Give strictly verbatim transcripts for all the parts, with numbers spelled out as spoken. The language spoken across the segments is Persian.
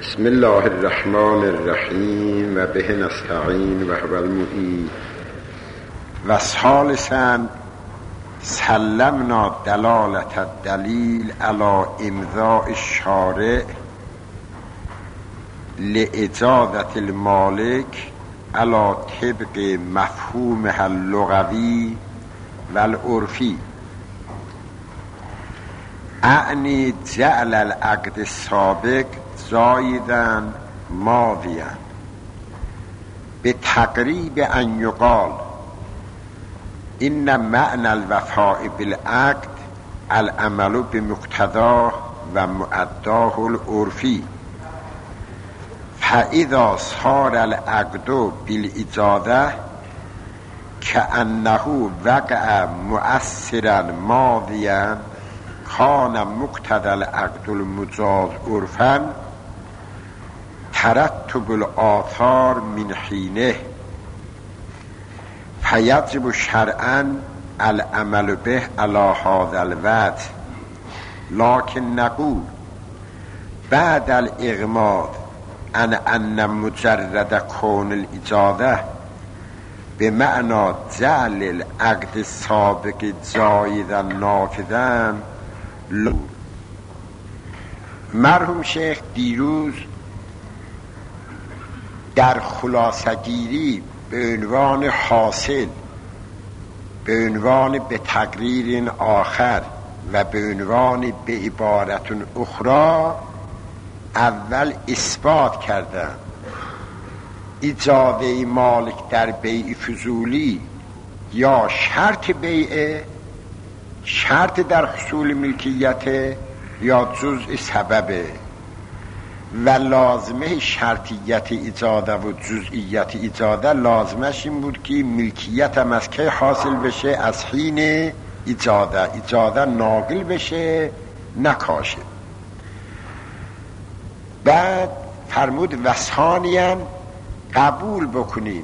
بسم الله الرحمن الرحیم و به نستعین و هو المعین. و ثالثاً سلمنا دلالت الدلیل علی امضاء الشارع لاجازة المالک علی طبق مفهومها اللغوی و العرفی، اعنی جعل العقد السابق زایداً ماضیاً به تقریب ان یقال این معنی الوفاء بالعقد العمل بمقتضاه و مؤداه العرفی، فاذا صار العقد بالاجازه کأنه وقع مؤثرا ماضیاً کان مقتضى العقد المجاز عرفاً ترتب الآثار من حینه، فیجب شرعاً العمل به على هذا الوجه، لكن نقول بعد الإغماض عن أن مجرد كون الإجازة بمعنى جعل العقد السابق زائدا نافذا. مرحوم شیخ دیروز در خلاصه‌گیری به عنوان حاصل، به عنوان به تقریر آخر و به عنوان به عبارت اخرى اول اثبات کردن اجازه مالک در بیع فضولی یا شرط بیع، شرط در حصول ملکیت یا جزء سببه، و لازمه شرطیت اجازه و جزئیت اجازه لازمش این بود که ملکیت هم از که حاصل بشه؟ از حین اجازه، اجازه ناقل بشه نکاشه. بعد فرمود و ثانیاً قبول بکنیم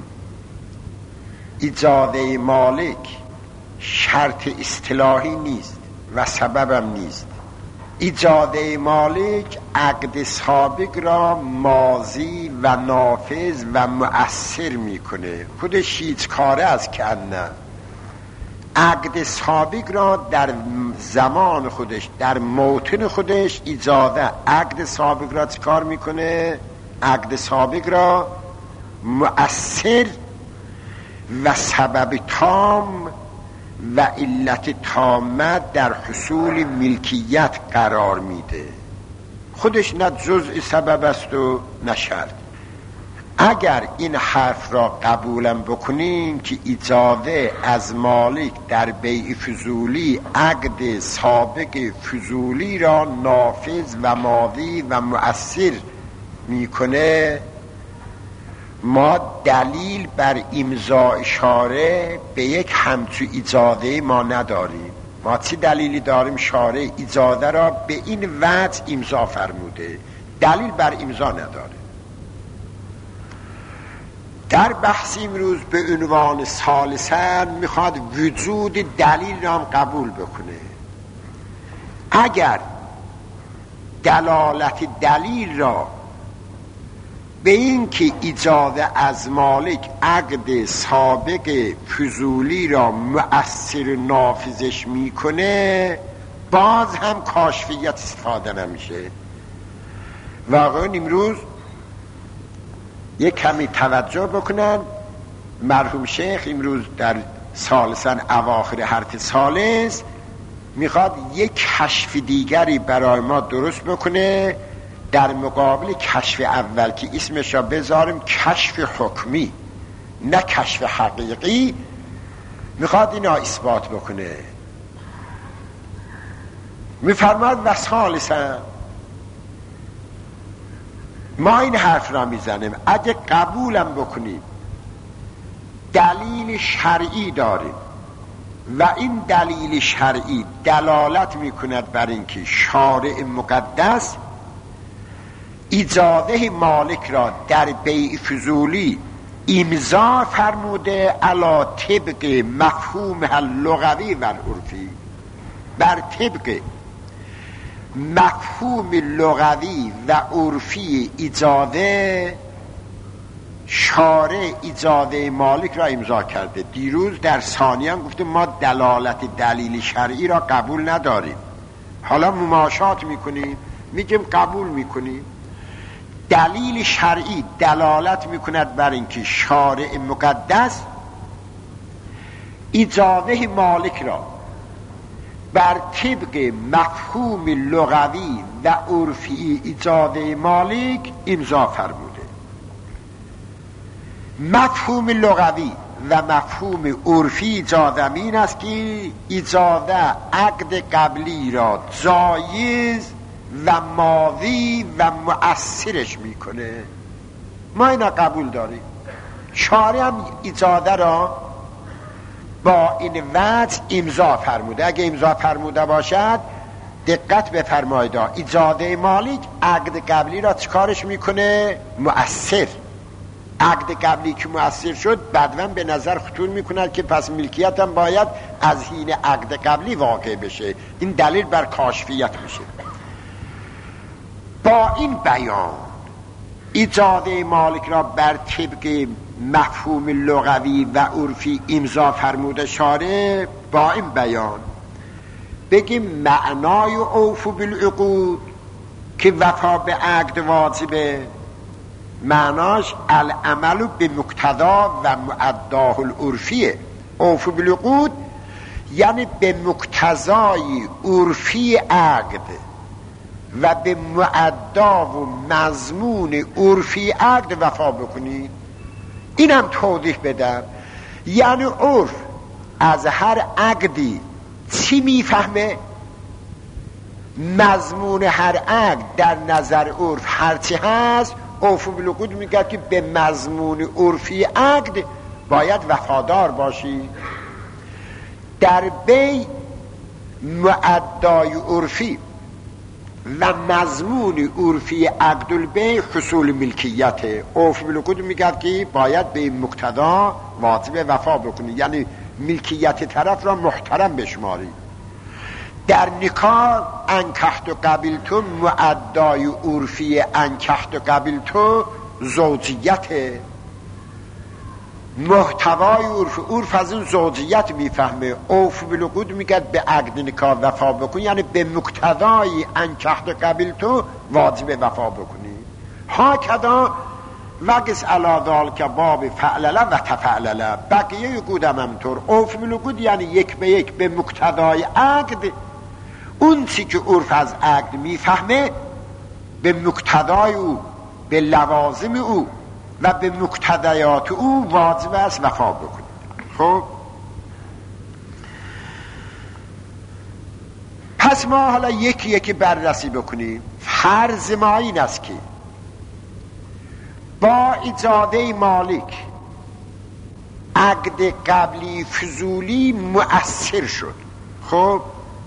اجازه مالک شرط اصطلاحی نیست و سببم نیست. اجازه مالک عقد سابق را ماضی و نافذ و مؤثر میکنه، خودش هیچ کاره از که نه. عقد سابق را در زمان خودش، در موطن خودش اجازه عقد سابق را چه کار میکنه؟ عقد سابق را مؤثر و سبب تام و علت تامه در حصول ملکیت قرار میده، خودش نه جزء سبب است و نه شرط. اگر این حرف را قبولم بکنیم که اجازه از مالک در بیع فضولی عقد سابق فضولی را نافذ و ماضی و مؤثر میکنه، ما دلیل بر امضاء شارع به یک همچو اجازه ما نداریم. ما چه دلیلی داریم؟ شارع اجازه را به این وجه امضا فرموده، دلیل بر امضا نداره. در بحث امروز به عنوان ثالثاً میخواد وجود دلیل را هم قبول بکنه. اگر دلالت دلیل را به این که اجازه از مالک عقد سابق فضولی را مؤثر نافذش میکنه، باز هم کاشفیت استفاده نمیشه. واقعا امروز یک کمی توجه بکنن. مرحوم شیخ امروز در ثالثاً اواخر حرف ثالث میخواد یک کشف دیگری برای ما درست بکنه در مقابل کشف اول که اسمش را بذاریم کشف حکمی نه کشف حقیقی. میخواد اینا اثبات بکنه. میفرماد و ثالثاً ما این حرف را میزنیم اگه قبولم بکنیم دلیل شرعی داریم و این دلیل شرعی دلالت میکند بر اینکه شارع مقدس اجازه مالک را در بیع فضولی امضا فرموده علی طبق مفهوم اللغوی و العرفی، بر طبق مفهوم لغوی و عرفی ایجاده، شارع ایجاده مالک را امضا کرده. دیروز در ثانیه گفتیم ما دلالت دلیل شرعی را قبول نداریم، حالا مماشات میکنیم، میگیم قبول میکنیم. دلیل شرعی دلالت میکند بر اینکه شارع مقدس ایجاده مالک را بر طبق مفهوم لغوی و عرفی ایجاده مالک امضا فرموده. مفهوم لغوی و مفهوم عرفی ایجاده این است که ایجاده عقد قبلی را جایز و ماضی و مؤثرش میکنه. ما اینا قبول داریم. شارع هم ایجاده را با این وجه امضا فرموده. اگه امضا فرموده باشد دقت بفرمایید، ایجاده مالک عقد قبلی را چیکارش میکنه؟ مؤثر. عقد قبلی که مؤثر شد بعداً به نظر خطور میکند که پس ملکیت هم باید از حین عقد قبلی واقع بشه. این دلیل بر کاشفیت میشه. با این بیان ایجاده مالک را بر طبق مفهوم لغوی و عرفی امضا فرموده شارع. با این بیان بگیم معنای اوفو بالعقود که وفا به عقد واجبه، معناش العمل به مقتضا و معداه العرفیه. اوفو بالعقود یعنی به مقتضای عرفی عقد و به معدا و مضمون عرفی عقد وفا بکنید. اینم توضیح بدم. یعنی عرف از هر عقدی چی میفهمه؟ مضمون هر عقد در نظر عرف هرچی هست، اوفو بالعقود میگه که به مضمون عرفی عقد باید وفادار باشی. در بی معدای عرفی و مضمون عرفی عقد البیع حصول ملکیت. اوفو بالعقود میگه که باید به این مقتضا واجب وفا بکنی، یعنی ملکیت طرف را محترم بشماری. در نکاح انکحت و قبیلتو معدای عرفی انکحت و قبیلتو زوجیت، محتوای عرف عرف از این زوجیت میفهمه. اوفو بالعقود میگه به عقد نکاح وفا بکن، یعنی به مقتضای انکحت و قبیلتو واجب وفا بکنی. ها کدا وگس علادال که باب فعلله و تفعلله بقیه قودم همطور. اوفو بالعقود یعنی یک به یک به مقتضای عقد، اون چی که عرف از عقد میفهمه به مقتضای او، به لوازم او و به مقتضیات او واجب است وفا بکنید. خب پس ما حالا یکی یکی بررسی بکنیم. فرض ما این است که با ایجاده مالک عقد قبلی فضولی مؤثر شد. خب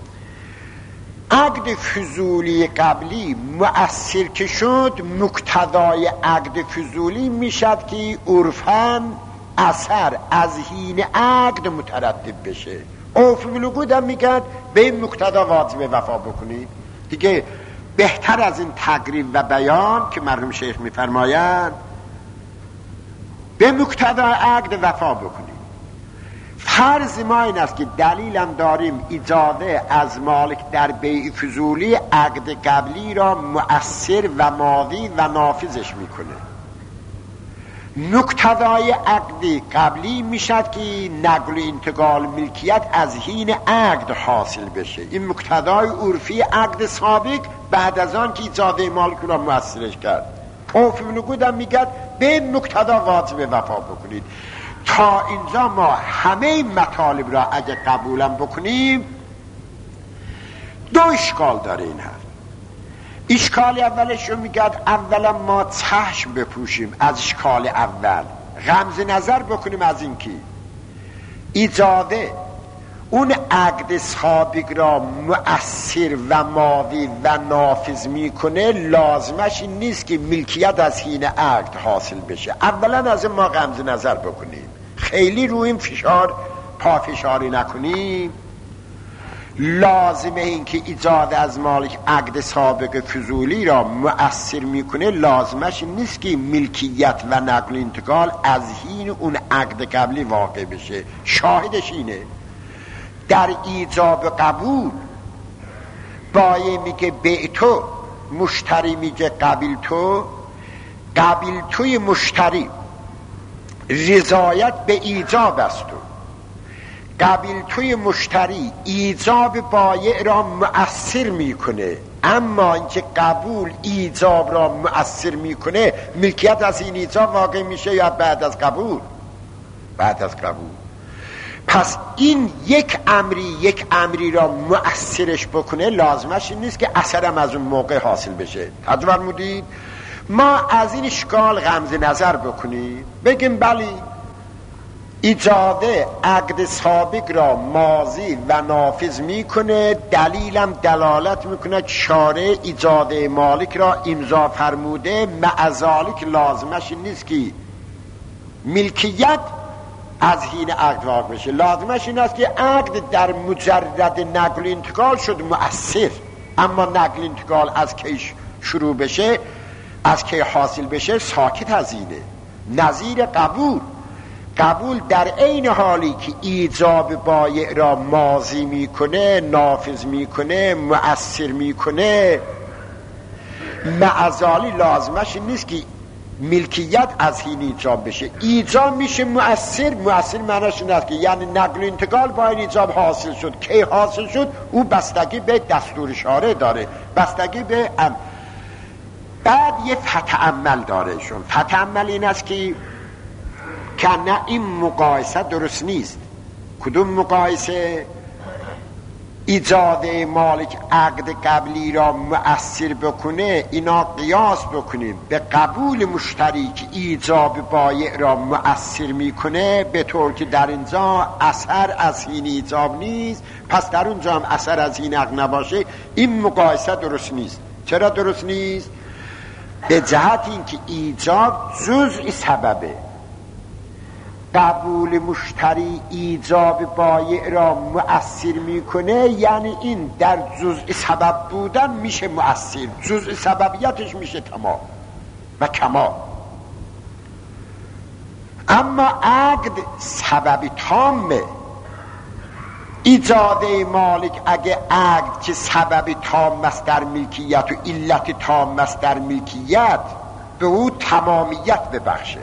عقد فضولی قبلی مؤثر که شد، مقتضای عقد فضولی میشد که عرفاً اثر از حین عقد مترتب بشه. اوفو بالعقود هم میگن به این مقتضا واجب وفا بکنید. دیگه بهتر از این تقریب و بیان که مرحوم شیخ میفرمایند به مقتضای عقد وفا بکنید. فرض ما این است که دلیلم داریم ایجاده از مالک در بیع فضولی عقد قبلی را مؤثر و ماضی و نافذش میکنه. مقتضای عقد قبلی میشد که نقل و انتقال ملکیت از حین عقد حاصل بشه. این مقتضای عرفی عقد سابق بعد از آن که ایجاده مالک را مؤثرش کرد. اوفو بالعقود هم میگه به مقتضا واجب وفا بکنید. تا اینجا ما همه مطالب را اگه قبولم بکنیم دو اشکال داره این حرف. اشکال اولش رو میگد اولا ما چشم بپوشیم از اشکال اول، غمز نظر بکنیم از این که ایجاده اون عقد سابق را مؤثر و ماضی و نافذ میکنه، لازمش این نیست که ملکیت از حین عقد حاصل بشه. اولا از ما غمز نظر بکنیم، خیلی روی این فشار پافشاری نکنیم. لازمه این که ایجاد از مالک عقد سابق فضولی را مؤثر میکنه، لازمش نیست که ملکیت و نقل انتقال از حین اون عقد قبلی واقع بشه. شاهدش اینه در ایجاب قبول بایه میگه به تو، مشتری میگه قبیل تو، قبیل توی مشتری رضایت به ایجاب است. تو قبیل توی مشتری ایجاب بایع را مؤثر میکنه، اما اینکه قبول ایجاب را مؤثر میکنه، ملکیت از این ایجاب واقع میشه یا بعد از قبول؟ بعد از قبول. پس این یک امری یک امری را مؤثرش بکنه، لازمش این نیست که اثرم از اون موقع حاصل بشه. توجه فرمودید؟ ما از این اشکال غمز نظر بکنیم، بگیم بلی ایجاده عقد سابق را ماضی و نافذ میکنه، دلیلم دلالت میکنه شارع ایجاده مالک را امضا فرموده، معذالک لازمش نیست که ملکیت از حین عقد واقع بشه. لازمش این است که عقد در مجرد نقل انتقال شد مؤثر، اما نقل انتقال از کی شروع بشه، از کی حاصل بشه، ساکت از اینه. نظیر قبول، قبول در عین حالی که ایجاب بایع را ماضی میکنه، نافذ میکنه، مؤثر میکنه، معذالی لازمش نیست که ملکیت از حین ایجاب بشه. ایجاب میشه مؤثر، مؤثر معناش این است که یعنی نقل انتقال با این ایجاب حاصل شد. کی حاصل شد؟ او بستگی به دستور شارع داره، بستگی به ام. بعد یه فتعمل داره شون. فتعمل این است که که نه این مقایسه درست نیست. کدوم مقایسه؟ ایجاد مالک عقد قبلی را مؤثر بکنه، اینا قیاس بکنیم به قبول مشتری که ایجاب بایع را مؤثر میکنه، به طور که در اینجا اثر از حین ایجاب نیست، پس در اونجا هم اثر از حین عقد نباشه. این مقایسه درست نیست. چرا درست نیست؟ به جهت این که ایجاب جزء سببه، قبول مشتری ایجاب بایع را مؤثر میکنه، یعنی این در جزء سبب بودن میشه مؤثر، جزء سببیتش میشه تمام و کمال. اما عقد سبب تامه. ایجاد مالک اگه عقد که سبب تام است در ملکیت و علت تام است در ملکیت، به او تمامیت ببخشه،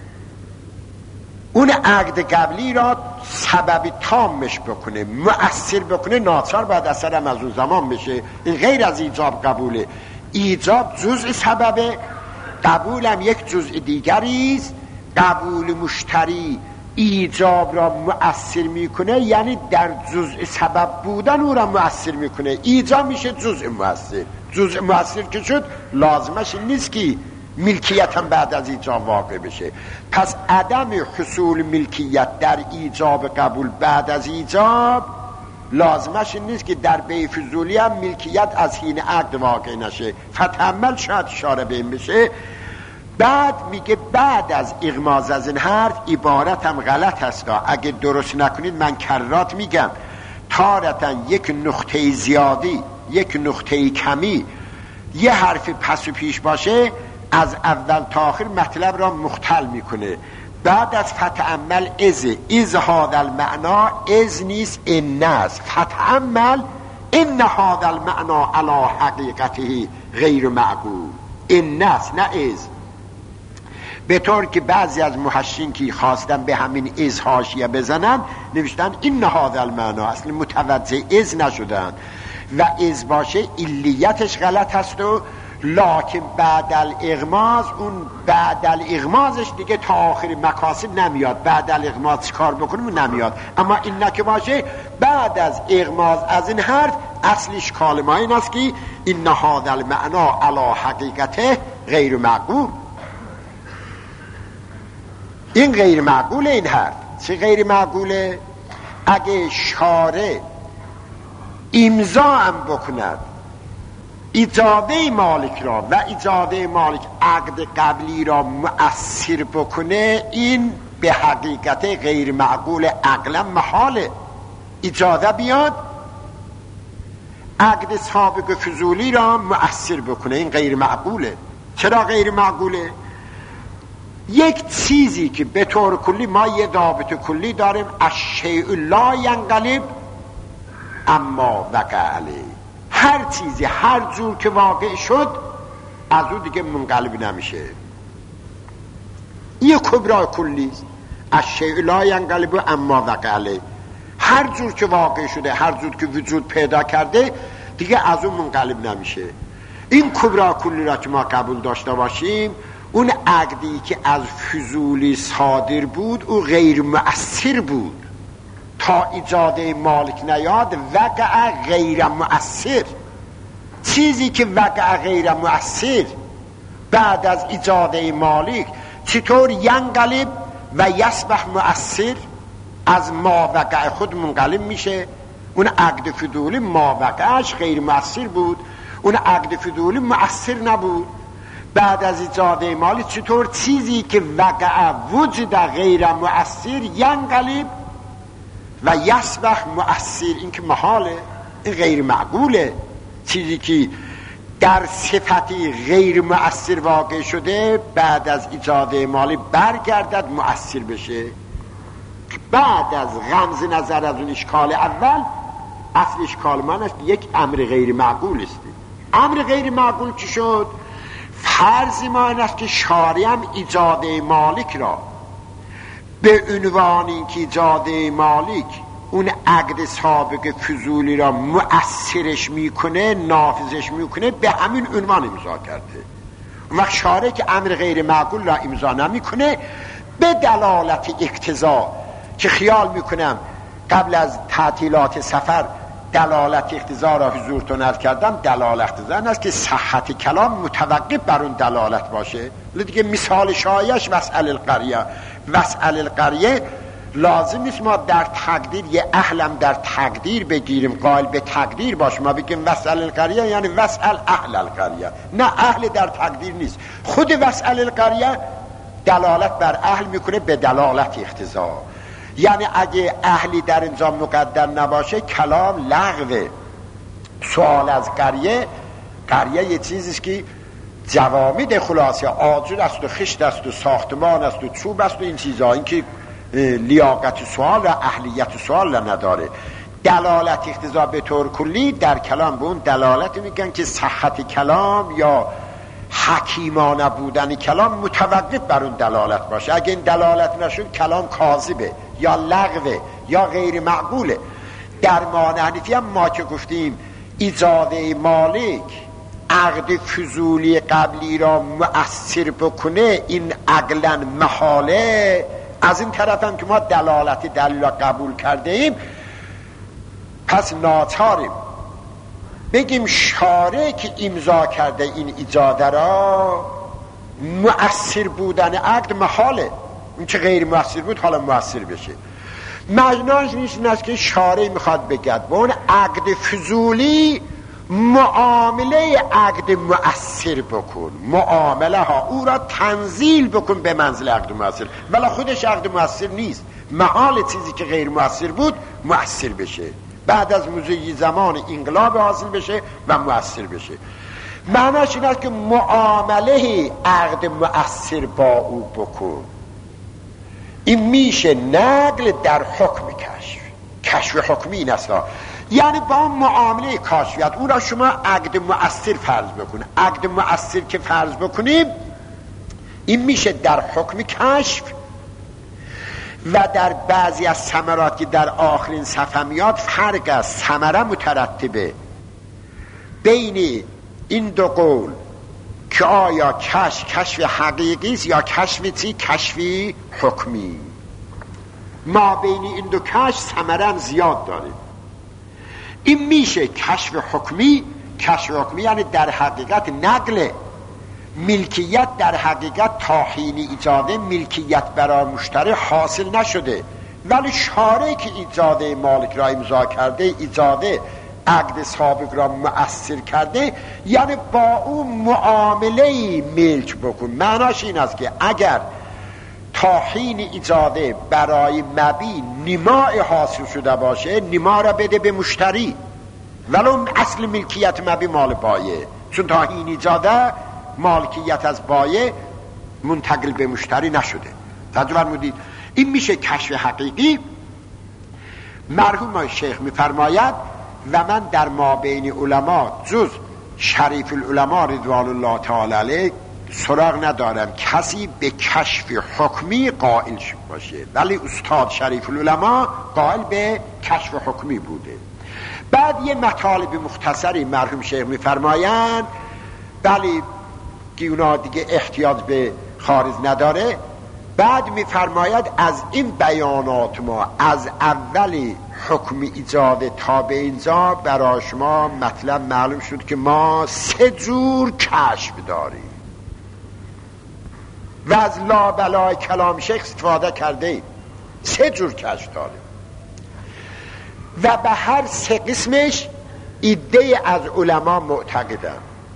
اون عقد قبلی را سبب تامش بکنه، مؤثر بکنه، ناچار بعد اثرم از اون زمان بشه. این غیر از ایجاب قبوله. ایجاب جزء سببه، قبولم یک جزء دیگریست. قبول مشتری ایجاب را مؤثر میکنه، یعنی در جزء سبب بودن او را مؤثر میکنه. ایجاب میشه جزء مؤثر. جزء مؤثر که شد، لازمش نیست که ملکیت هم بعد از ایجاب واقع بشه. پس عدم حصول ملکیت در ایجاب قبول بعد از ایجاب لازمش نیست که در بی فضولی هم ملکیت از حین عقد واقع نشه. فتعمل شاید اشاره به این بشه. بعد میگه بعد از اغماز از این حرف عبارت هم غلط هست. اگه درست نکنید من کرات میگم، تارتا یک نقطه زیادی، یک نقطه کمی، یه حرف پس و پیش باشه، از اول تا آخر مطلب را مختل میکنه. بعد از فتعمل از از هذا المعنا، از نیست ان است. فتعمل ان هذا المعنا علی حقیقته غیر معقول. ان است نه از. به طور که بعضی از محشین که خواستن به همین از حاشیه بزنن، نوشتن این هذا المعنا، اصلا متوجه از نشدن. و از باشه علیتش غلط هست، و لکن بعد الاغماز، اون بعد الاغمازش دیگه تا آخر مکاسب نمیاد. بعد الاغماز چی کار بکنیم نمیاد. اما این نکه باشه بعد از اغماز از این حرف، اصلش کلمه این است که این هذا المعنا علی حقیقته غیر معقول. این غیر معقوله. این حرف چه غیر معقوله؟ اگه شارع امضا هم بکند ایجاده مالک را و ایجاده مالک عقد قبلی را مؤثر بکنه، این به حقیقت غیر معقول، عقلا محاله. ایجاده بیاد، عقد سابق فضولی را مؤثر بکنه. این غیر معقوله. چرا غیر معقوله؟ یک چیزی که به طور کلی ما یه ضابط کلی داریم، الشیء لا ینقلب اما وقع علیه، هر چیزی هر جور که واقع شد از اون دیگه منقلب نمیشه. این کبرا کلی است، الشیء لا ینقلب اما وقع علیه، هر جور که واقع شده، هر جور که وجود پیدا کرده دیگه از اون منقلب نمیشه. این کبرا کلی را که ما قبول داشته باشیم، اون عقدی که از فضولی صادر بود او غیر مؤثر بود تا ایجاد مالک نیاد. وقع غیر مؤثر، چیزی که وقع غیر مؤثر بعد از ایجاد مالک چطور ینقلب و یصبح مؤثر، از ما وقع خود منقلب میشه؟ اون عقد فضولی ما وقعش غیر مؤثر بود، اون عقد فضولی مؤثر نبود. بعد از ایجاد مالی چطور چیزی که وقع وجود غیر مؤثر ینقلب و یصبح مؤثر؟ این که محاله، این غیر معقوله. چیزی که در صفتی غیر مؤثر واقع شده بعد از ایجاد مالی برگردد مؤثر بشه. بعد از غمز نظر از اون اشکال اول، اصل اشکال من است یک امر غیر معقول است. امر غیر معقول چی شد؟ فرض ما این است که شارع هم ایجاد مالک را به عنوان اینکه ایجاد مالک اون عقد سابق فضولی را مؤثرش میکنه، نافذش میکنه، به همین عنوان امضا کرده. اون وقت شارع که امر غیر معقول را امضا نمیکنه به دلالت اقتضا، که خیال میکنم قبل از تعطیلات سفر دلالت اقتضا را حضورتون عرض کردم. دلالت اقتضا است که صحت کلام متوقف بر اون دلالت باشه. دیگه مثال شایعش وسأل القریه. وسأل القریه لازم نیست ما در تقدیر یه اهلم در تقدیر بگیریم، قائل به تقدیر باش، ما بگیم وسأل القریه یعنی وسأل اهل القریه. نه، اهل در تقدیر نیست. خود وسأل القریه دلالت بر اهل میکنه به دلالت اقتضا. یعنی اگه اهلی در اینجا مقدر نباشه کلام لغوه. سوال از قریه، قریه یه چیزیست که جوامد خلاصه آجر است و خشت است و ساختمان است و چوب است و این چیزها، این که لیاقت سوال و اهلیت سوال نداره. دلالت اقتضا به طور کلی در کلام به اون دلالت میگن که صحت کلام یا حکیمانه بودن کلام متوقف بر اون دلالت باشه. اگه این دلالت نشد کلام کاذبه یا لغوه یا غیر معقوله. در معنی حنیفی هم ما که گفتیم ایجاد مالک عقد فضولی قبلی را مؤثر بکنه، این عقلا محاله. از این طرف هم که ما دلالت دلیل را قبول کرده ایم، پس ناچاریم بگیم شارع که امضا کرده این ایجاد را مؤثر بودن عقد محاله. این که غیر مؤثر بود حالا مؤثر بشه. معناش نیست است که شارع میخواد بگد با اون عقد فضولی معامله عقد مؤثر بکن، معامله ها او را تنزیل بکن به منزل عقد مؤثر، ولی خودش عقد مؤثر نیست. محال چیزی که غیر مؤثر بود مؤثر بشه، بعد از مضی زمان انقلاب حاصل بشه و مؤثر بشه. معناش این است که معامله عقد مؤثر با او بکن. این میشه نقل در حکم کشف. کشف حکمی این است، یعنی با معامله کاشفیت اون را شما عقد مؤثر فرض بکنه. عقد مؤثر که فرض بکنیم این میشه در حکم کشف و در بعضی از ثمرات که در آخرین صفحه میاد فرق از ثمره مترتبه بین این دو قول که آیا کشف کشف حقیقی است یا کشف چی؟ کشفی حکمی. ما بین این دو کشف ثمره هم زیاد داره. این میشه کشف حکمی. کشف حکمی یعنی در حقیقت نقل ملکیت، در حقیقت تا حین ایجاد ملکیت برای مشتری حاصل نشده، ولی شارع که ایجاد مالک را امضا کرده، ایجاد عقد سابق را مؤثر کرده، یعنی با اون معامله ملک بکن. معناش این است که اگر تا حین ایجاد برای مبی نماء حاصل شده باشه، نما را بده به مشتری، ولو اصل ملکیت مبی مال بایه، چون تا این ایجاده مالکیت از بایه منتقل به مشتری نشده. توجه فرمودید؟ این میشه کشف حقیقی. مرحوم شیخ میفرماید و من در مابین علما جز شریف العلماء رضوان الله تعالی علیه سراغ ندارم کسی به کشف حکمی قائل باشه، ولی استاد شریف العلماء قائل به کشف حکمی بوده. بعد یه مطالب مختصری مرحوم شیخ میفرمایند، ولی که اونا دیگه احتیاج به خارج نداره. بعد میفرماید از این بیانات ما از اول حکم ایجاد تا به اینجا برای شما مطلب معلوم شد که ما سه جور کشف داریم و از لابلای کلام شیخ استفاده کرده. سه جور کشف داریم و به هر سه قسمش ایده از علما معتقدن.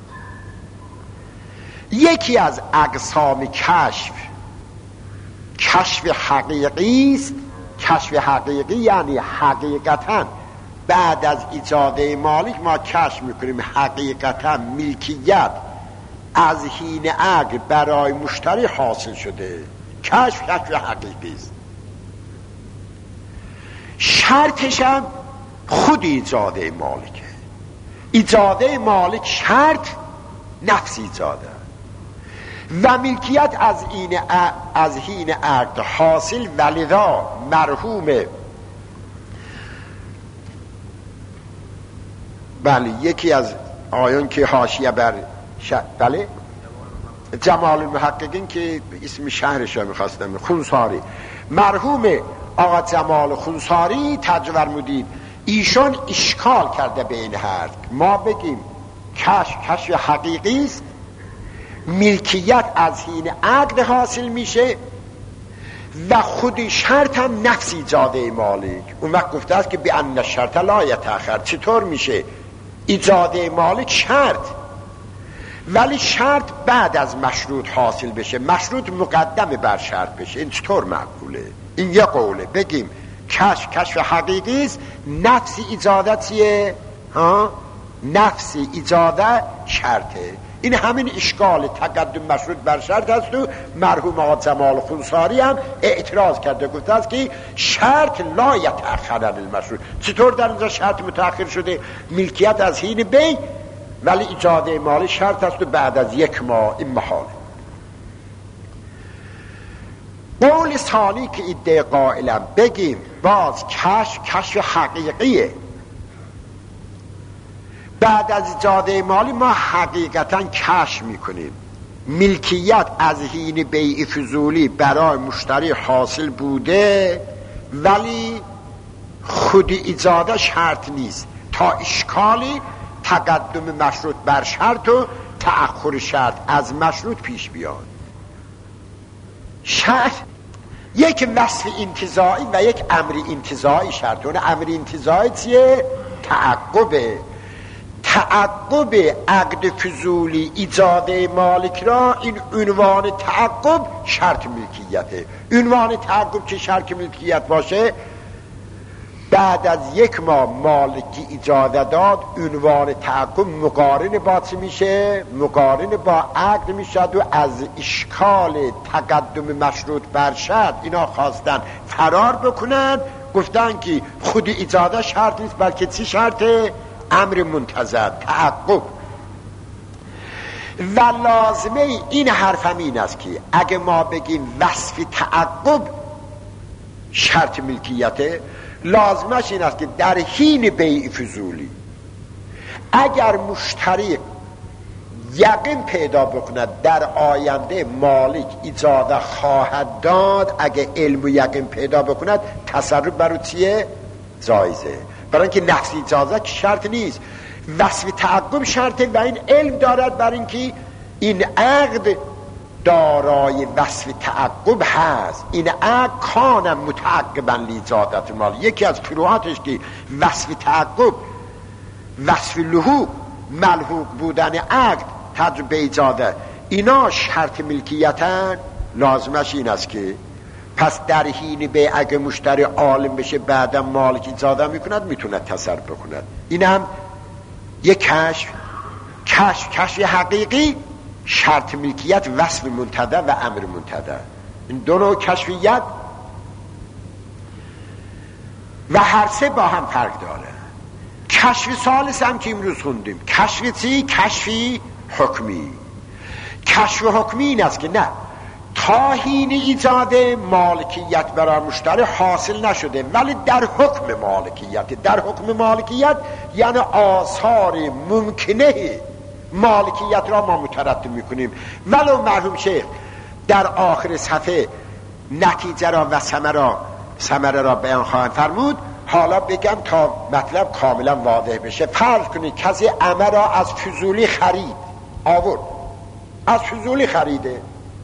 یکی از اقسام کشف کشف حقیقی است. کشف حقیقی یعنی حقیقتا بعد از ایجاد مالک ما کشف میکنیم حقیقتا ملکیت از حین عقد برای مشتری حاصل شده. کشف کشف حقیقی است. شرطش هم خود ایجاد مالکه. ایجاد مالک شرط نفس ایجاده و ملکیت از این از حین عقد حاصل. ولذا مرحوم بله یکی از آیان که حاشیه بر ش... بله جمال المحققین که اسم شهرش رو میخواستم، خونساری، مرحوم آقا جمال خونساری ترجمه فرمودید ایشان اشکال کرده به این حرف. ما بگیم کشف کشف حقیقی است، ملکیت از حین عقد حاصل میشه و خود شرط هم نفس ایجاد مالک. اون وقت گفته است که به ان شرط لا یتأخر. چطور میشه ایجاد مالک شرط ولی شرط بعد از مشروط حاصل بشه، مشروط مقدم بر شرط بشه؟ این چطور معقوله؟ این یه قوله. بگیم کشف کشف حقیقی است، نفس ایجاده چیه؟ ها؟ نفس ایجاده شرطه. این همین اشکال تقدم مشروط بر شرط است و مرحوم آقا جمال خونساری هم اعتراض کرده، گفته است که شرط لا یتأخر عن المشروط. چطور در اینجا شرط متأخر شده؟ ملکیت از حین بی ولی ایجاد مال شرط است و بعد از یک ماه. این محاله. قول ثانی که ایده قائلم بگیم باز کشف کشف حقیقیه. بعد از ایجاد مالی ما حقیقتا کشف میکنیم ملکیت از حین بیع فضولی برای مشتری حاصل بوده ولی خود ایجاد شرط نیست تا اشکالی تقدم مشروط بر شرط و تأخر شرط از مشروط پیش بیاد. شرط یک وصف انتزاعی و یک امر انتزاعی شرط. اون امر انتزاعی چیه؟ تعقبه. تعقب عقد فضولی ایجاد مالک را این عنوان تعقب شرط ملکیته. عنوان تعقب که شرط ملکیت باشه بعد از یک ماه مالکی ایجاد داد، عنوان تعقب مقارن با چی میشه؟ مقارن با عقد میشد و از اشکال تقدم مشروط بر شرط اینا خواستن فرار بکنن، گفتن که خود ایجاد شرط نیست بلکه چی شرطه؟ امر منتظر، تعقب. و لازمه این حرف هم این است که اگه ما بگیم وصف تعقب شرط ملکیته، لازمش این است که در حین بیع فضولی اگر مشتری یقین پیدا بکند در آینده مالک ایجاد خواهد داد، اگه علم و یقین پیدا بکند تصرف برای چیه؟ جایزه. برای اینکه نفس اجازه شرط نیست، وصف تعقب شرطه و این علم دارد برای اینکه این عقد دارای وصف تعقب هست. این عقد کان متعقبا لیجادت مال. یکی از فروعاتش که وصف تعقب وصف لحوق ملحوق بودن عقد تجربه ایجاده اینا شرط ملکیتن. لازمش این است که پس در حین به اگه مشتری عالم بشه بعدم مالک ایجاده میکند میتونه تصرف بکند. این هم یک کشف کشف کشف حقیقی شرط ملکیت، وصف منتدی و امر منتدی، این دو نوع کشفیت و هر سه با هم فرق داره. کشف ثالث هم که امروز خوندیم، کشف چی؟ کشفی حکمی. کشف حکمی این است که نه، تا حین ایجاد مالکیت برای مشتری حاصل نشده، ولی در حکم مالکیت، در حکم مالکیت یعنی آثار ممکنه مالکیت را ما مترتب میکنیم. ولو مرحوم شیخ در آخر صفحه نتیجه را و ثمره را ثمره را بیان خواهند فرمود. حالا بگم تا مطلب کاملا واضح بشه. فرض کنید کسی عمه را از فضولی خرید، آورد از فضولی خریده،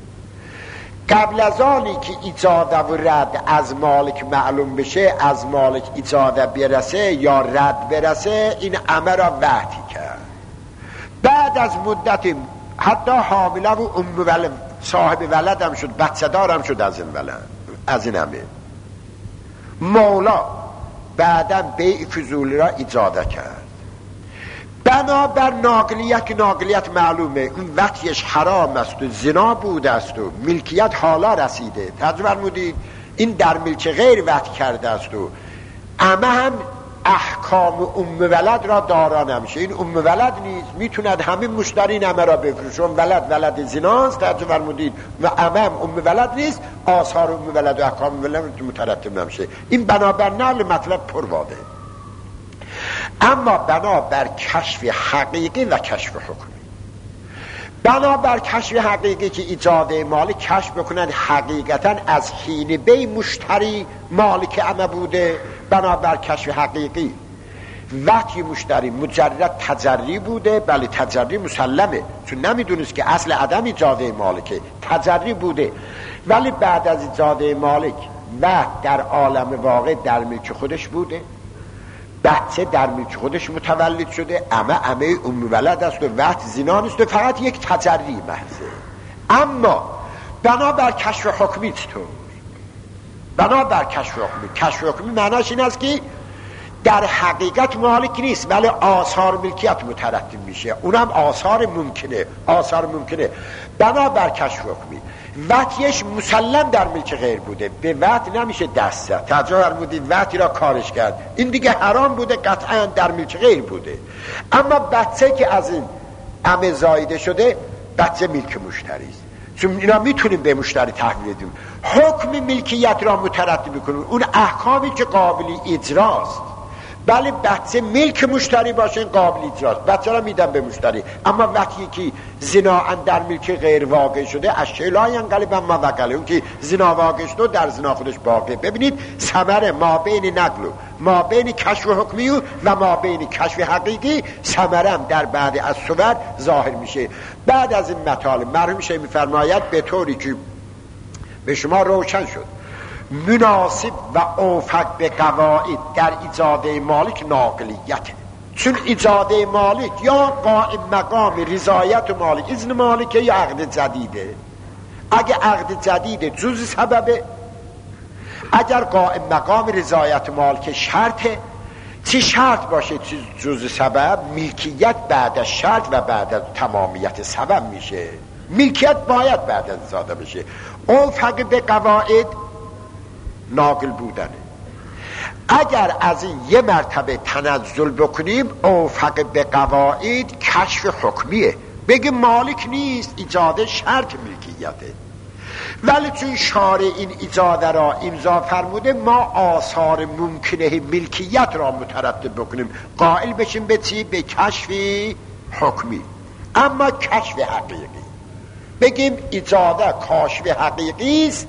قبل از آنی که ایجاده و رد از مالک معلوم بشه، از مالک ایجاده برسه یا رد برسه، این عمه را وحدی کرد. بعد از مدت حتی حامله و ام ولد، صاحب ولد هم شد، بچه دارم شد از این ولد، از این همه مولا بعدا بیع فضولی را ایجاده کرد. بنابر ناقلیت، ناقلیت معلومه اون وقتیش حرام است و زنا بوده است و ملکیت حالا رسیده، توجه فرمودید، این در ملک غیر وقت کرده است و اما هم احکام ام ولد را دارا نمیشه. این ام ولد نیست، میتوند همین مشتری نمه را بفروشه، ولد ولد زناست، توجه فرمودید، و امام ام ولد نیست، آثار ام ولد و احکام ولد مترتب نمیشه. این بنابر نقل مطلب پر واضحه. اما بنابر کشف حقیقی و کشف حکمی، بنابر کشف حقیقی که ایجاده مالک کشف بکنند حقیقتا از حین بی مشتری مالک امه بوده، بنابر کشف حقیقی وقتی مشتری مجرد تجری بوده، بله تجری مسلمه، چون نمیدونست که اصل عدم ایجاده مالکه، تجری بوده، ولی بعد از ایجاده مالک و در عالم واقع در ملک خودش بوده، بچه در ملک خودش متولد شده، امه امه ام ولد است و وقت زنا نیست و فقط یک تجری محضه. اما بنابر کشف حکمی چطور؟ بنابر کشف حکمی، کشف حکمی معناش این است که در حقیقت مالک نیست ولی آثار ملکیت مترتب میشه، اونم آثار ممکنه، آثار ممکنه. بنابر کشف حکمی وقتیش مسلم در ملک غیر بوده، به وقت نمیشه دست زد، توجه فرمودید، وقتی را کارش کرد، این دیگه حرام بوده، قطعا در ملک غیر بوده. اما بچه که از این عمه زایده شده، بچه ملک مشتری است، چون اینا میتونیم به مشتری تحویل بدیم، حکم ملکیت را مترتب کنیم، اون احکامی که قابل اجراست. بله بچه ملک مشتری باشه قابل اجراست، بچه را میدن به مشتری. اما وقتی که زنا در ملک غیر واقع شده، اشیاء لا ینقلب ما وقع، اون که زنا واقع شده در زنا خودش باقی. ببینید ثمره ما بین نقل و ما بین کشف حکمی و ما بین کشف حقیقی، ثمره هم در بعد از صور ظاهر میشه. بعد از این مطالب مرحوم شیخ میفرماید به طوری که به شما روشن شد مناسب و اوفق به قواعد در ایجاده مالک ناقلیت، چون ایجاده مالک یا قائم مقام رضایت مالک، اذن مالک یا عقد جدیده. اگه عقد جدیده جز سببه، اگر قائم مقام رضایت مالک شرطه، چه شرط باشه چه جز سبب، ملکیت بعد از شرط و بعد از تمامیت سبب میشه، ملکیت باید بعد از ایجاده بشه. اوفق به قواعد ناقل بودنه. اگر از این یه مرتبه تنزل بکنیم، اوفق به قواعد کشف حکمیه، بگه مالک نیست، ایجاد شرط ملکیته. ولی چون شارع این ایجاده را امضا فرموده، ما آثار ممکنه ملکیت را مترتب بکنیم، قائل بشیم به چی؟ به کشف حکمی. اما کشف حقیقی بگیم ایجاده کاشف حقیقی است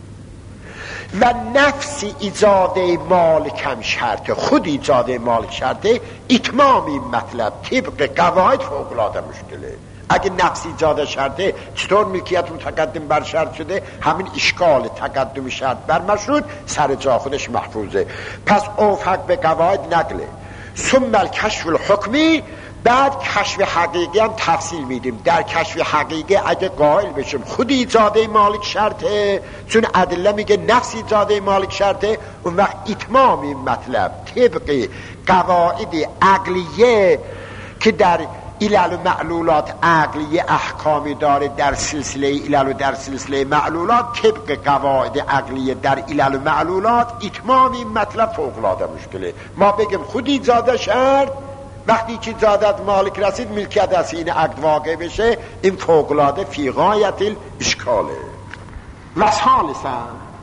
و نفس ایجاده مالک هم شرطه، خود ایجاده مالک شرطه، اتمام این مطلب طبق قواعد فوق العاده مشکله. اگه نفس ایجاده شرطه، چطور ملکیت متقدم بر شرط شده؟ همین اشکال تقدم شرط بر مشروط سر جا خودش محفوظه. پس اوفق به قواعد نقله. ثم الکشف الحکمی، بعد کشف حقیقی هم تفصیل میدیم. در کشف حقیقی اگه قائل بشیم خود ایجاده مالک شرطه، چون ادله میگه نفس ایجاده مالک شرطه، اون وقت اتمام این مطلب طبق قواعد عقلیه که در علل و معلولات عقلی احکامی داره در سلسله علل و در سلسله معلولات، طبق قواعد عقلی در علل و معلولات اتمام این مطلب فوق‌العاده مشکله. ما بگیم خود ایجاد شرط، وقتی که ایجادت مالک رسید ملکیت از این عقد واقع بشه، این فوق‌العاده فی غایت الاشکاله. و ثالثا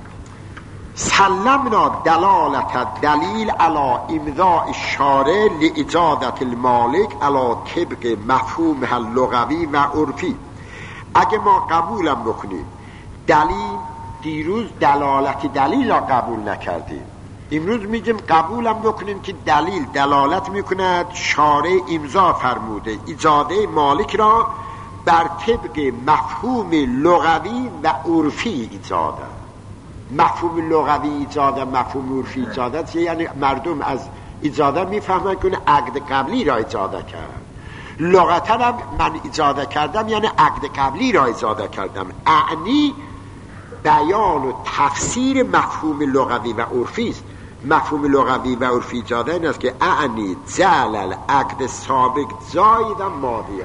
سلمنا دلالت دلیل علی امضاء الشارع لإجازة المالک علی طبق مفهومها اللغوی و عرفی. اگه ما قبولم بکنیم دلیل، دیروز دلالت دلیل را قبول نکردیم، امروز میگیم قبولم بکنیم که دلیل دلالت میکند شارع امضا فرموده اجازه مالک را بر طبق مفهوم لغوی و عرفی ایجاده. مفهوم لغوی ایجاده، مفهوم عرفی ایجاده، یعنی مردم از ایجاده میفهمن که عقد قبلی را ایجاده کرد. لغتا هم من ایجاده کردم یعنی عقد قبلی را ایجاده کردم، اعنی بیان و تفسیر مفهوم لغوی و عرفی است. مفهوم لغوی و عرفی ایجاده این است که اعنی جعل العقد سابق زایدا ماضیه.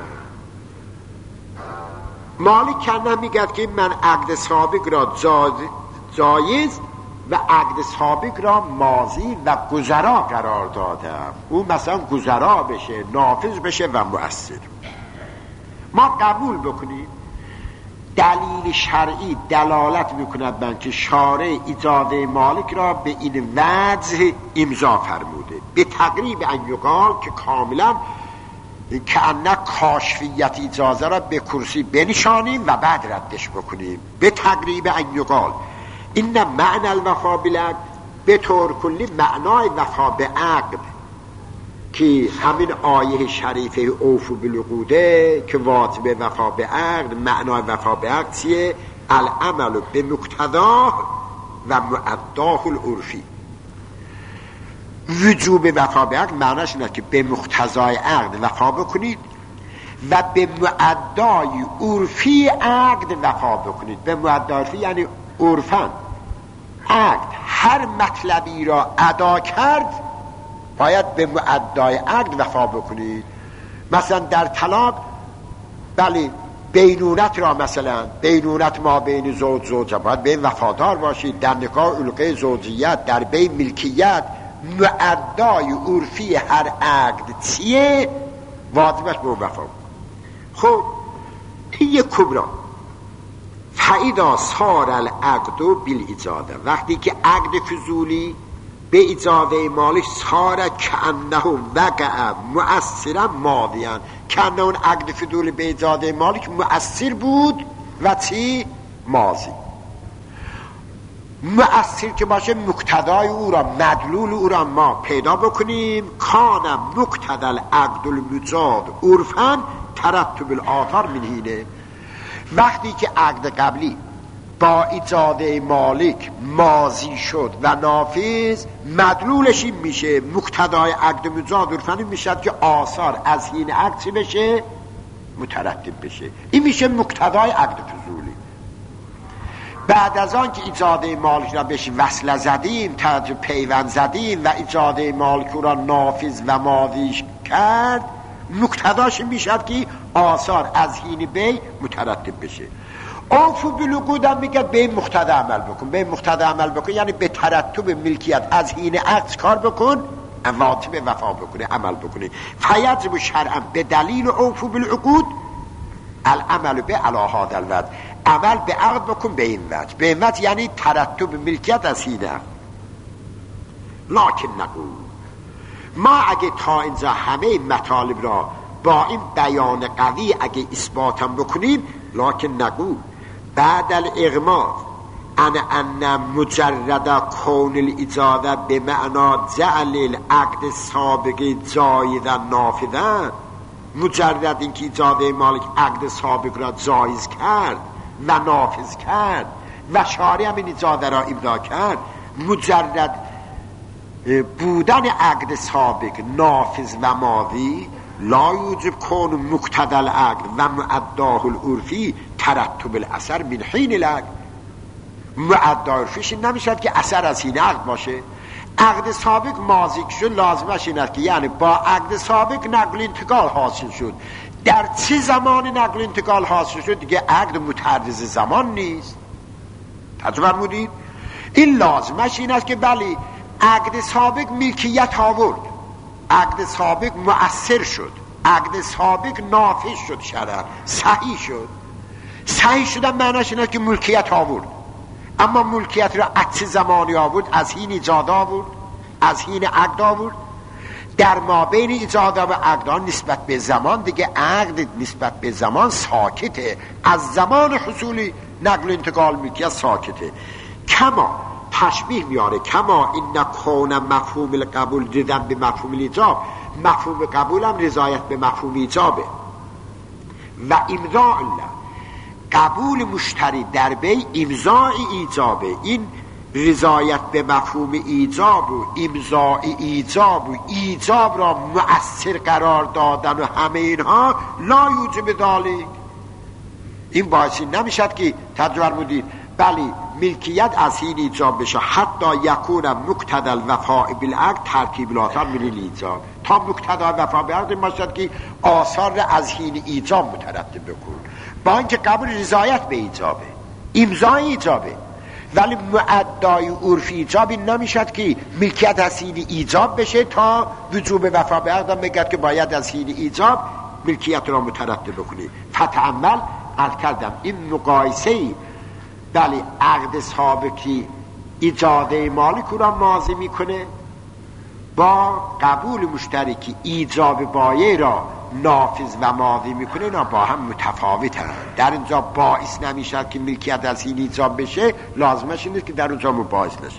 مالک کنه میگد که من عقد سابق را جایز و عقد سابق را ماضی و گذرا قرار دادم، او مثلا گذرا بشه، نافذ بشه و مؤثر. ما قبول بکنیم دلیل شرعی دلالت میکند من که شارع اجازه مالک را به این وجه امضا فرموده، به تقریب ان یقال که کاملا که انه کاشفیت اجازه را به کرسی بنشانیم و بعد ردش بکنیم. به تقریب ان یقال این معنی الوفا بالعقد، به طور کلی معنای وفا به عقد که همین آیه شریفه اوفوا بالعقوده که واجب وفا به عقد، معنای وفا به عقد چیه؟ العمل به مقتضاه و معداه العرفی. وجوب وفا به عقد معناش اینه که به مقتضای عقد وفا بکنید و به معدای عرفی عقد وفا بکنید. به معدای عرفی یعنی عرفاً عقد هر مطلبی را ادا کرد باید به معدای عقد وفا بکنید. مثلا در طلاق بله بینونت را، مثلا بینونت ما بین زوج زوجه باید به وفادار باشید. در نکاح علقه زوجیت، در بین ملکیت، معدای عرفی هر عقد چیه؟ واجبش به وفا. خب این یک کبرا. فاذا صار العقد بالاجازه، وقتی که عقد فضولی به اجازه مالک صار کانه وقع مؤثرا ماضیا، کانه اون عقد فضولی به اجازه مالک مؤثر بود و چی؟ ماضی. مؤثر که باشه مقتضای او را، مدلول او را ما پیدا بکنیم. کان مقتضى العقد المجاد عرفا ترتب الاثار من هینه. وقتی که عقد قبلی با اجازه مالک ماضی شد و نافذ، مدلولش این میشه، مقتضای عقد مجاد عرفا این میشه که آثار از این عقد چی بشه؟ مترتب بشه. این میشه مقتضای عقد فضولی. بعد از آن که اجازه مالک را بهش وصل زدیم، توجه پیوند زدیم و اجازه مالک را نافذ و ماضیش کرد، مقتضاش میشد که آثار از هین بی مترتب بشه. اوفوا بالعقود هم میگه به این مقتضا عمل بکن، به این مقتضا عمل بکن یعنی به ترتب ملکیت از هین عقد کار بکن، واجب وفا بکنه، عمل بکنه. فیجب شرعا به دلیل اوفوا بالعقود العمل به علی هذا الوجه، عمل به عقد بکن به این وجه، به این وجه یعنی ترتب ملکیت از هین عقد. لکن نقول ما اگه تا اینجا همه مطالب را با این بیان قوی اگه اثباتم بکنیم، لکن نقول بعد الاغماض ان ان مجرد کون الاجازه به معنا جعل العقد سابق جایزا نافذا، مجرد اینکه اجازه مالک عقد سابق را جایز کرد و نافذ کرد و شارع هم این اجازه را امضا کرد، مجرد بودن عقد سابق نافذ و ماضی لا یوجب کون مقتضى العقد و معداه العرفی ترتب الاثر من حین العقد. معداه عرفیش نمیشد که اثر از این عقد باشه. عقد سابق ماضی شد لازمش این است که یعنی با عقد سابق نقل انتقال حاصل شد. در چه زمان نقل انتقال حاصل شد؟ دیگه عقد متعرض زمان نیست. توجه فرمودید؟ این لازمش این است که بله عقد سابق ملکیت آورد، عقد سابق مؤثر شد، عقد سابق نافذ شد، شرعاً صحیح شد. صحیح شدن معنیش این است که ملکیت آورد، اما ملکیت را از چه زمانی آورد؟ از حین ایجاد آورد، از حین عقد آورد. در ما بین ایجاد و عقد نسبت به زمان دیگه عقد نسبت به زمان ساکته، از زمان حصول نقل انتقال ملکیت ساکته. کما تشبیه میاره، کما این کون مفهوم القبول دیدن به مفهوم الایجاب، مفهوم قبول هم رضایت به مفهوم ایجابه. و امضاء الله، قبول مشتری در بی امضاء ایجابه. این رضایت به مفهوم ایجاب و امضاء ایجاب و ایجاب را مؤثر قرار دادن و همه اینها لا یوجب ذالک، این باعثی نمیشد که ترجمه فرمودید بله ملکیت از حین ایجاب بشه حتی یکون مقتضی الوفاء بالعقد ترتیب الاثار من الایجاب، تا مقتضی الوفاء بالعقد باشد که آثار را از حین ایجاب مترتب بکن. با اینکه قبول رضایت به ایجابه، امضای ایجابه، ولی معدای عرفی ایجابی نمیشد که ملکیت از حین ایجاب بشه تا وجوب وفا به عقد بگد که باید از حین ایجاب ملکیت را مترتب بکنی. فتعمل عرض کردم این مقایسه بله عقد سابقی ایجاده مالک را ماضی میکنه با قبول مشترکی ایجاب بایع را نافذ و ماضی میکنه، اینا با هم متفاوتن. در اینجا باعث نمیشه که ملکیت از این ایجاب بشه، لازمش اینه که در اونجا مباعث نشه.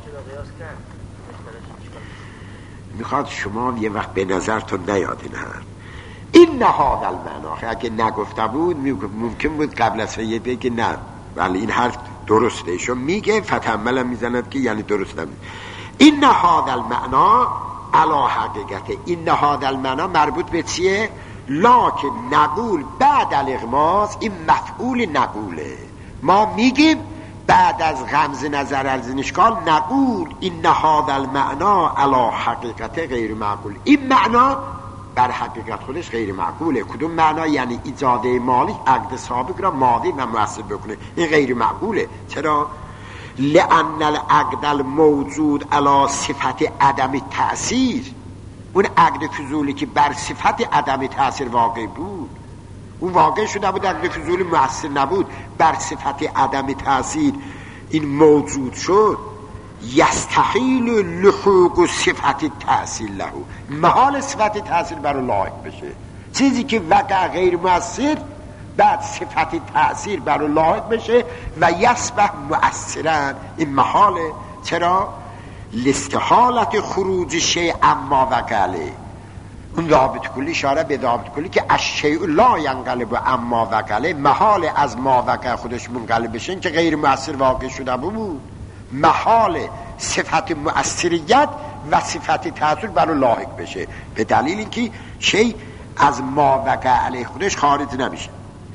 میخواد شما یه وقت به نظرتون نیاد این حرف این نهاد المناخ، اگه نگفته بود ممکن بود قبل از یه بگه نه ولی این حرف درسته، شو میگه فتحمل هم میزند که یعنی درست نمید. این نهاد المعنا علا حقیقته، این نهاد المعنا مربوط به چیه؟ لکن نقول بعد الاغماس، این مفعول نقوله. ما میگیم بعد از غمز نظر از اشکال نقول این نهاد المعنا علا حقیقته غیر معقول، این معنا بر حقیقت خودش غیر معقوله. کدوم معنا؟ یعنی ایجاده مالی عقد سابق را ماضی و مؤثر بکنه، این غیر معقوله. چرا؟ لأن العقد الموجود علی صفت عدم تأثیر، اون عقد فضولی که بر صفت عدم تأثیر واقع بود، اون واقع شده بود، عقد فضولی مؤثر نبود، بر صفت عدم تأثیر این موجود شد. یستحیل لحوق صفت تأثیر له، محال صفت تأثیر برای لاحق بشه. چیزی که وقع غیر مؤثر بعد صفت تأثیر برای لاحق بشه و یصبح مؤثرا، این محاله. چرا؟ لاستحالت خروج شیء اما وقعه، اون ضابط کلی اشاره به ضابط کلی که الشیء لا ینقلب اما وقعه، محال از ما وقع خودش منقلب بشه که غیر مؤثر واقع شده بود. محال صفت مؤثریت و صفت تأثیر برای لاحق بشه، به دلیل اینکه شیء از ما وقع علیه خودش خارج نمیشه.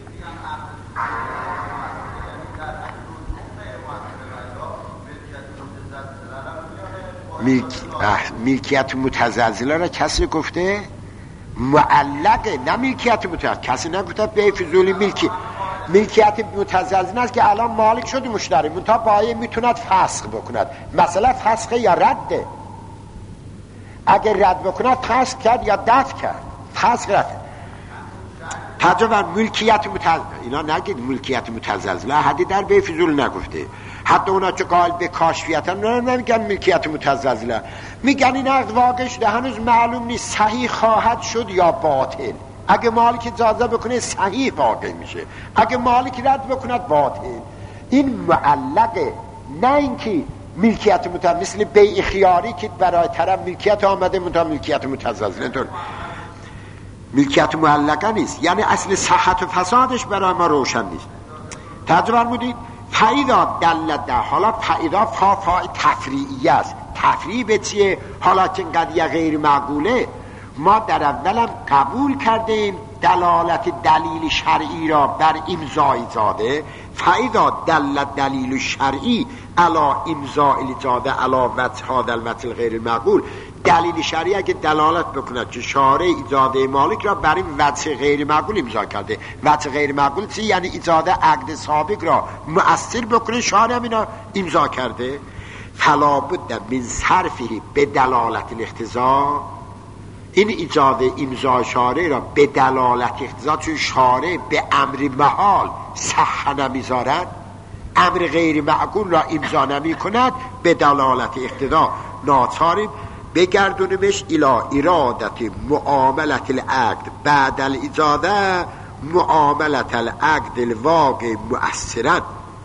ملک... ملکیت متزلزله را کسی گفته؟ معلقه، نه ملکیت متزلزله. کسی نگفته به فضولی ملکی. ملکیت متزلزله است که الان مالک شده مشتری، منتها بایع میتوند فسخ بکند. مثلا فسخ یا رده، اگر رد بکند فسخ کرد یا دفع کرد، فسخ رد. تجربه ملکیت متزلزله، اینا نگید ملکیت متزلزله، حدی در به فضول نگفته. حتی اونا که قائل به کاشفیت هم نمیگن ملکیت متزلزله، میگن این عقد واقع شده، هنوز معلوم نیست صحیح خواهد شد یا باطل. اگه مالک اجازه بکنه صحیح واقع میشه، اگه مالک رد بکند باطل. این معلقه، نه اینکه ملکیت متزلزله مثل بیع خیاری که برای طرف ملکیت آمده منتها ملکیت متزلزله. ملکیت معلقه نیست، یعنی اصل صحت و فسادش برای ما روشن نیست. توجه فرمودید؟ فایدا دلت، حالا فایدا فا فا تفریعی است. تفریع به چیه؟ حالا که قضیه غیر معقوله، ما در اولم قبول کردیم دلالت دلیل شرعی را بر امضا ایجاده، فاذا دل دلیل شرعی علی امضاء ایجاده علی وجه هذا الوجه غیر المعقول، دلیل شرعی اگه دلالت بکند که شارع ایجاده مالک را بر این وجه غیر معقول امضا کرده. وجه غیر معقول چی؟ یعنی ایجاده عقد سابق را مؤثر بکنه، شارع هم اینا امضا کرده. فلا بد من صرفه به دلالت الاقتضا، این ایجاد امضا شارع را به دلالت اقتضا، چون شارع به امر محال صح نمیذارد، امر غیر معقول را امضا نمی کند، به دلالت اقتضا ناچاریم بگردونمش الى ارادت معاملت العقد بعد الاجاده معاملت العقد الواقع مؤثرا.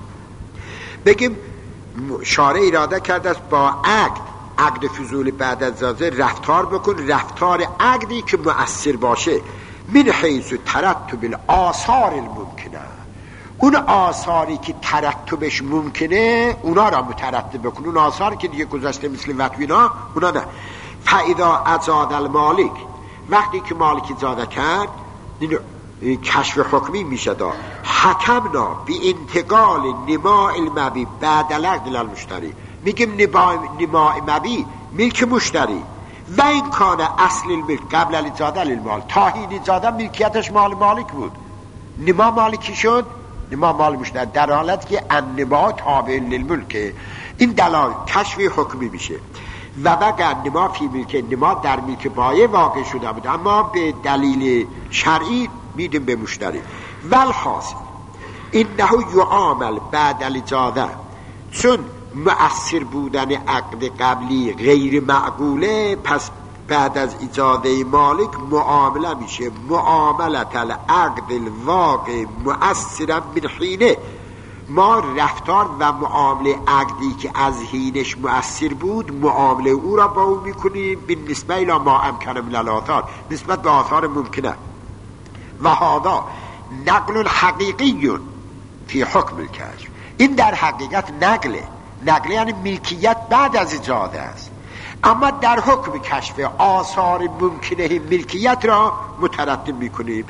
بگیم شارع اراده کرده است با عقد عقد فضول بعد از اجازه رفتار بکن، رفتار عقدی که مؤثر باشه، من حیث ترتب الاثار الممکنه، اون آثاری که ترتبش ممکنه اونا را مترتب بکن، اون آثاری که دیگه گذشته مثل وطوینا اونا نه. فاذا اجاد المالک، وقتی که مالک اجازه کرد این کشف حکمی میشه دا، حکمنا بی انتقال نماء المبی بعد العقد للمشتری، میگیم نماء مبی ملک مشتری و این کان اصل الملک قبل الاجاده للمال، تا این اجاده ملکیتش مال مالک بود، نما مالکی شد، نما مال مشتری، در حالت که النما تابع للملک، این دلال کشف حکمی میشه. و وقع نما فی ملک، نما در ملک بایع واقع شده بود اما به دلیل شرعی میدیم به مشتری. والحاصل انه یعامل بعد الاجاده، چون مؤثر بودن عقد قبلی غیر معقوله، پس بعد از ایجاده مالک معامله میشه معاملت العقد الواقع مؤثرا من حینه، ما رفتار و معامله عقدی که از حینش مؤثر بود معامله او را با او میکنیم به نسبت الى ما امکن من الاثار، نسبت به آثار ممکنه. و هذا نقل حقیقی فی حکم الکشف، این در حقیقت نقله، نقل یعنی ملکیت بعد از ایجاده است، اما در حکم کشف آثار ممکنه ملکیت را مترتب میکنیم.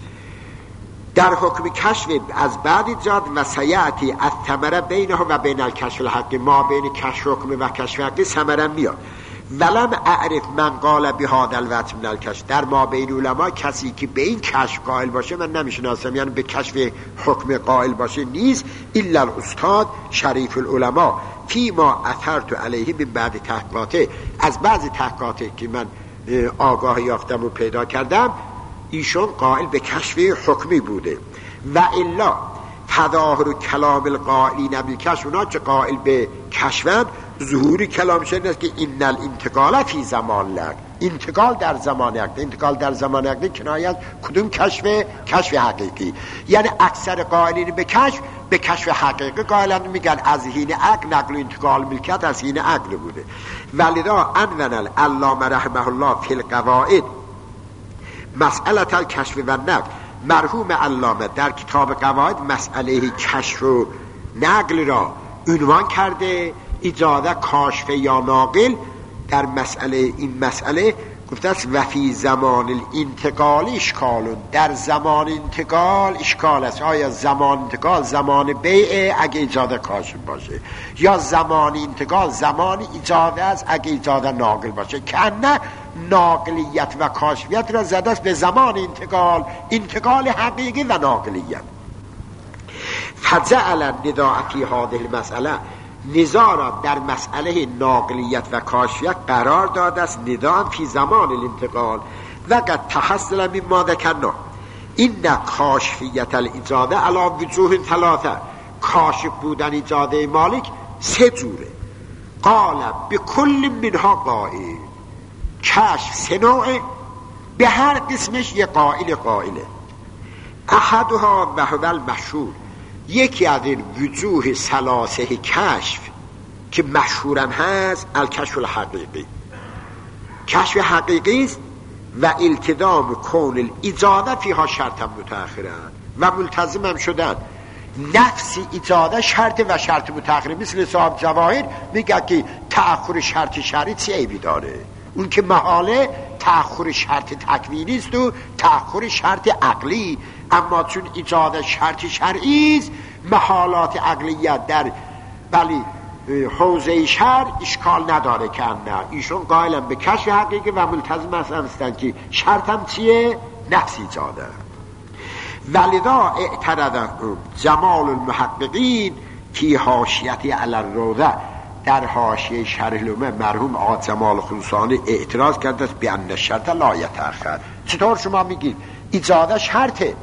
در حکم کشف از بعد ایجاد و سیعتی از ثمره بینه و بین الکشف الحقی، ما بین کشف حکم و کشف حقی ثمره میاد. ولم اعرف من قال بهذا الوجه من الکشف، در ما بین علما کسی که به این کشف قائل باشه من نمیشناسم، یعنی به کشف حکم قائل باشه نیست، الا الاستاد شریف العلماء فی ما اثرت علیه من بعد تحقیقاته، از بعضی تحقیقاتی که من آگاه یافتم و پیدا کردم ایشون قائل به کشف حکمی بوده. و الا تظاهر کلام القائلین بالکشف، اونا که قائل به کشفند ظهوری کلامشون است که این الانتقال فی زمان لک، انتقال در زمان عقد، انتقال در زمان عقد کنایه از کدوم کشف؟ کشف حقیقی. یعنی اکثر قائلین به کشف به کشف حقیقی قائلند، میگن از حین عقد نقل و انتقال ملکیت از حین عقد بوده. ولذا انون العلامه رحمه الله فی القواعد مسئله الکشف و نقل، مرحوم علامه در کتاب قواعد مسئله کشف و نقل را عنوان کرده، ایجاده کاشف یا ناقل. در مسئله این مسئله گفته است و فی زمان الانتقال اشکال، در زمان انتقال اشکال است، آیا زمان انتقال زمان بیع اگه ایجاده کاشف باشه یا زمان انتقال زمان ایجاده است اگه ایجاده ناقل باشه، که نه ناقلیت و کاشفیت را زده است به زمان انتقال، انتقال حقیقی و ناقلیت. فجعل النداء فی هذه المسئله، نزاع را در مسئله ناقلیت و کاشفیت قرار داده است نداء فی زمان الانتقال و قد تحصل مما ذکرنا این کاشفیت الاجاده علی وجوه ثلاثه، کاشف بودن ایجاده مالک سه جوره. قال بكل منها قائل، کشف سه نوعه، به هر قسمش یه قائل قائله. احدها و هو المشهور، یکی از این وجوه ثلاثه کشف که مشهورم هست الکشف الحقیقی، کشف حقیقی است و التزام کون الاجاده فیها شرط متأخره و ملتزم هم شدن. نفس ایجاده شرط و شرط متأخره، مثل صاحب جواهر میگه که تأخر شرط شرعی چه عیبی داره، اون که محاله تأخر شرط تکوینی است و تأخر شرط عقلی. اما چون ایجاد شرط شرعی است، محالات عقلیت در ولی حوزه شرع اشکال نداره که نه ایشون قائلن به کشف حقیقی و ملتزم هستن که شرط هم چیه؟ نفس ایجاده. ولذا اعترض جمال المحققین که حاشیتی علی الروضه، در حاشیه شرح لومه مرحوم آقا جمال خراسانی اعتراض کرده است به ان شرط لا یتأخر. چطور شما میگید ایجاده شرطه،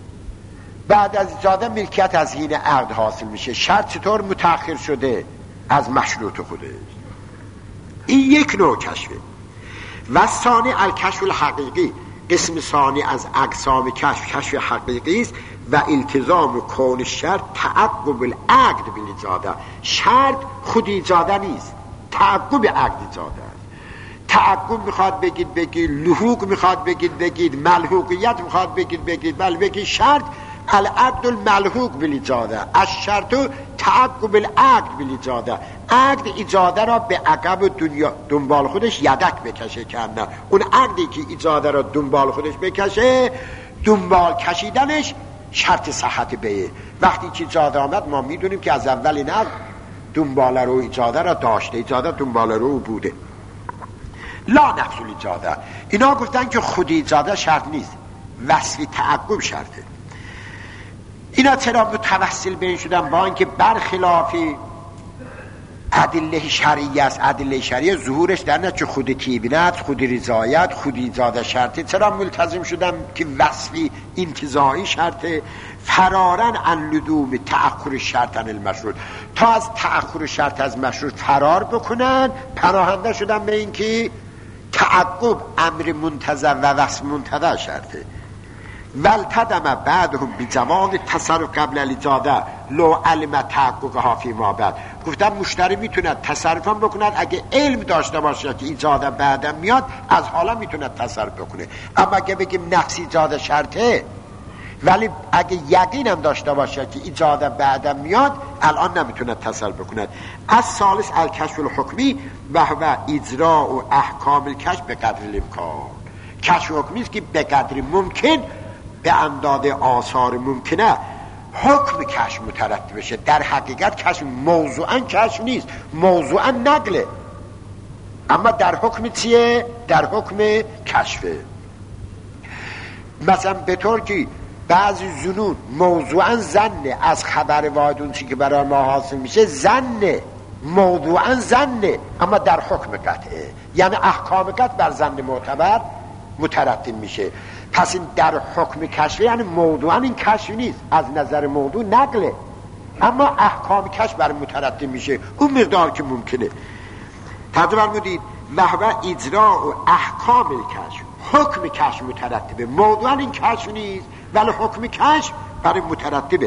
بعد از ایجاده ملکیت از حین عقد حاصل میشه، شرط چطور متأخر شده از مشروط خودش؟ این یک نوع کشفه. و ثانی الکشف الحقیقی، قسم ثانی از اقسام کشف کشف حقیقی است و التزام کون شرط تعقب العقد بالاجاده. شرط خود ایجاده نیست، تعقب عقد ایجاده است. تعقب میخواد بگید بگید، لحوق میخواد بگید بگید، ملحوقیت میخواد بگید بگید، بل بگید شرط العقد الملحوق بالاجاده، الشرط تعقب العقد بالاجاده. عقد ایجاده را به عقب دنیا دنبال خودش یدک بکشه که نه، اون عقدی که ایجاده را دنبال خودش بکشه، دنبال کشیدنش شرط صحت بیه. وقتی که ایجاده آمد ما میدونیم که از اول این عقد دنبال رو ایجاده را داشته، ایجاده دنبال رو بوده. لا نفس ایجاده، اینا گفتن که خود ایجاده شرط نیست، وصفی تعقب شرطه. اینا چرا متوسل بین شدن؟ با اینکه برخلاف ادله شرعی است. ادله شرعی ظهورش در نتیجه خود تیبینت، خود رضایت، خود ایجاد شرطه. چرا ملتزم شدن که وصفی انتزاعی شرطه؟ فرارن عن لزوم تأخر شرط عن المشروط، تا از تأخر شرط از مشروط فرار بکنن، پناهنده شدن به اینکه تعقب امر منتظر و وصف منتظر شرطه. والتدم بعدهم بجواز تصرف قبل الاجاده لو علم تحققها فی ما بعد. گفتم مشتری میتونه تصرف هم بکند اگه علم داشته باشه که ایجاده بعدم میاد، از حالا میتونه تصرف بکنه. اما اگه بگیم نفس ایجاده شرطه ولی اگه یقین هم داشته باشه که ایجاده بعدم میاد، الان نمیتونه تصرف بکند. از ثالث الکشف الحکمی و هو اجراء و احکام الکشف به قدر الامکان. کشف حکمی است که به قدر ممکن، به اندازه آثار ممکنه حکم کشف مترتب بشه. در حقیقت کشف موضوعاً کشف نیست، موضوعاً نقله، اما در حکم چیه؟ در حکم کشفه. مثلا به طور که بعضی ظنون موضوعاً ظنه، از خبر واحد اون چی که برای ما حاصل میشه ظنه، موضوعاً ظنه، اما در حکم قطعه، یعنی احکام قطع بر ظن معتبر مترتب میشه. پس این در حکم کشفی یعنی موضوعاً این کشف نیست، از نظر موضوع نقله، اما احکام کشف بر مترتب میشه اون مقدار که ممکنه. ترجمه فرمودید و هو اجراء و احکام الکشف، حکم کشف مترتبه، موضوعاً این کشف نیست ولی حکم کشف بر مترتبه.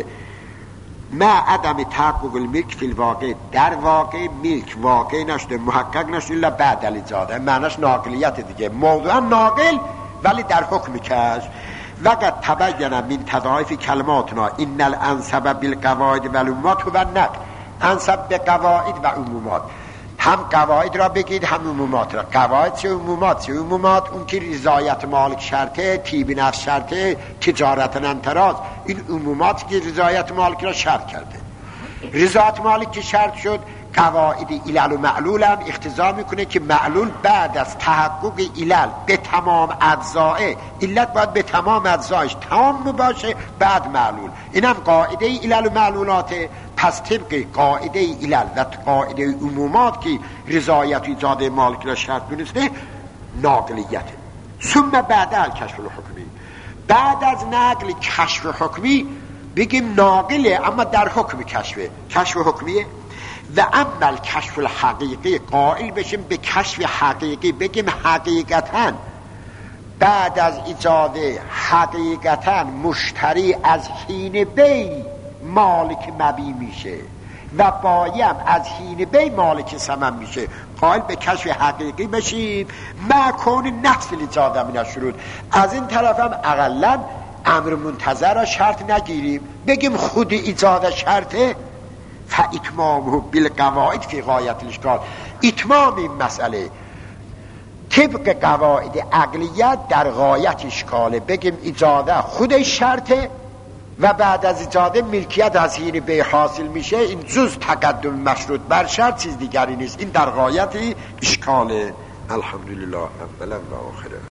ما عدم تحقق الملک فی الواقع، در واقع ملک واقع نشده، محقق نشده الا بعد الاجاده، معناش ناقلیت دیگه، موضوعاً ناقل ولی در حکم کشف. وقد تبین من تضاعف کلماتنا ان الانسب بالقواعد والعمومات هو النقل. انسب به قواعد و عمومات، هم قواعد را بگید هم عمومات را. قواعد چه عمومات چه عمومات؟ اون که رضایت مالک شرطه، تیب نفس شرطه، تجارت انتراز، این عمومات که رضایت مالک را شرط کرده. رضایت مالک که شرط شد، قواعد علل و معلول هم اقتضا میکنه که معلول بعد از تحقق علل به تمام اجزای، علت باید به تمام اجزایش تمام باشه بعد معلول. اینم قاعده علل و معلولاته. پس طبق قاعده علل و قاعده عمومات که رضایت ایجاد مالک را شرط دونسته، ناقلیته. ثم بعد الکشف الحکمی، بعد از نقل کشف حکمی بگیم ناقله اما در حکم کشفه، کشف حکمیه. و اما کشف الحقیقی، قائل بشیم به کشف حقیقی، بگیم حقیقتاً بعد از ایجاد حقیقتاً مشتری از حین بی مالک مبی میشه و بایم از حین بی مالک ثمن میشه. قائل به کشف حقیقی بشیم معکون نفس ایجاد من الشروط. از این طرف هم اقلاً امر منتظر را شرط نگیریم، بگیم خود ایجاد شرطه، فاتمامه بالقواعد فی غایت الاشکال. اتمام این مسئله، طبق قواعد عقلیت در غایت اشکاله. بگیم ایجاده خودش شرطه و بعد از ایجاده ملکیت از حین به حاصل میشه، این جز تقدم مشروط بر شرط چیز دیگری نیست. این در غایت اشکاله. الحمدلله اولا و آخره.